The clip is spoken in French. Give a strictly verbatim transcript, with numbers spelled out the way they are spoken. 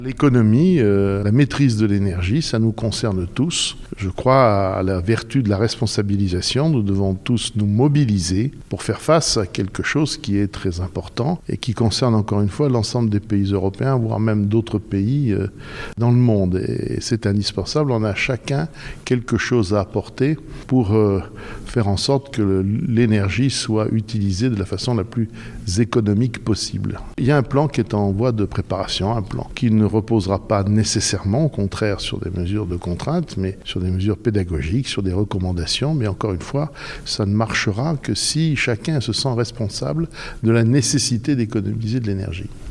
L'économie, euh, la maîtrise de l'énergie, ça nous concerne tous. Je crois à la vertu de la responsabilisation. Nous devons tous nous mobiliser pour faire face à quelque chose qui est très important et qui concerne encore une fois l'ensemble des pays européens, voire même d'autres pays euh, dans le monde. Et c'est indispensable. On a chacun quelque chose à apporter pour euh, faire en sorte que le, l'énergie soit utilisée de la façon la plus économique possible. Il y a un plan qui est en voie de préparation, un plan qui ne reposera pas nécessairement, au contraire, sur des mesures de contrainte, mais sur des mesures pédagogiques, sur des recommandations. Mais encore une fois, ça ne marchera que si chacun se sent responsable de la nécessité d'économiser de l'énergie.